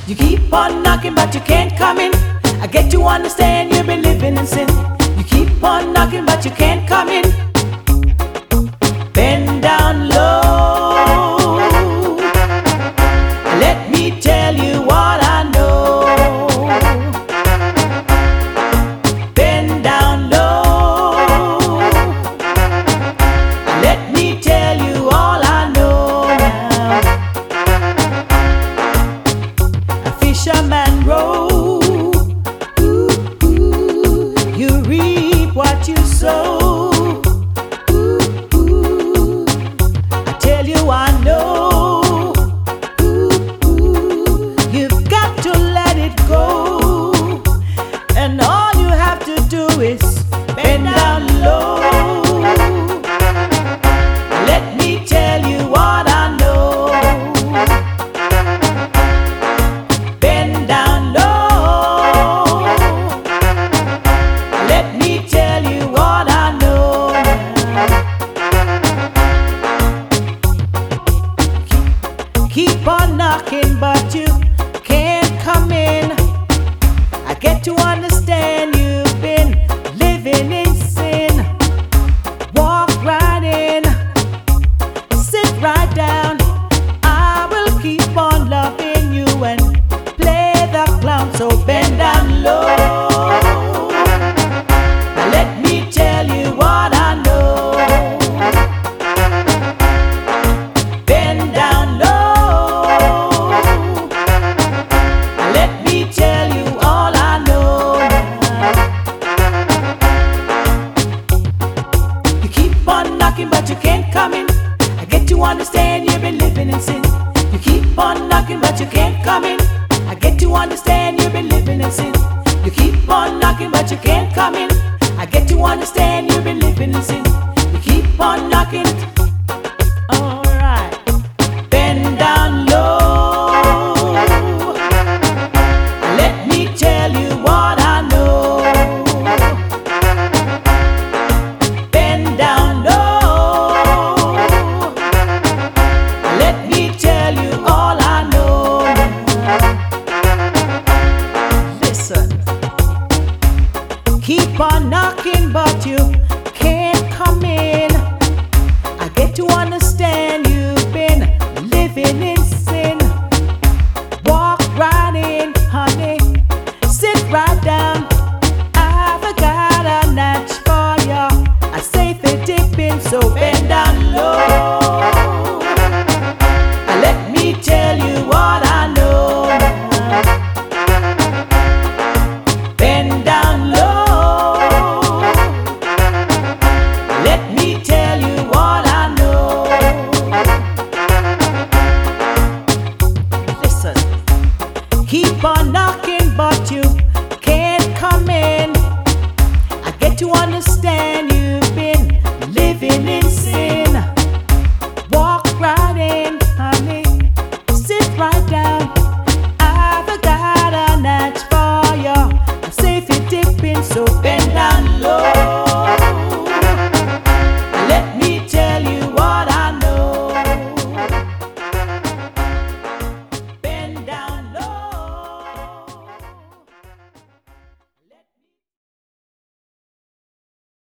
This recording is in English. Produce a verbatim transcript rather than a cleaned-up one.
You keep on knocking, but you can't come in. I get to understand you've been living in sin. You keep on knocking, but you can't come in. Bend down low. Let me tell you what I know. Bend down low. Let me tell you all I know now. A fisherman row. Ooh, ooh, you reap what you sow. I know. Ooh, ooh, you've got to let it go, and all you have to do is bend down low. Let me tell you what I know. Bend down low. Let me tell you what I know now. Keep on knocking, but you can't come in. I get to understand you've been living in sin. Walk right in, sit right down. I will keep on loving you and play the clown. So bend down low. Now let me tell you what I know. Bend down low. But you can't come in. I get to understand you've been living in sin. You keep on knocking, but you can't come in. I get to understand you've been living in sin. You keep on knocking, but you can't come in. I get to understand you've been living in sin. You keep on knocking.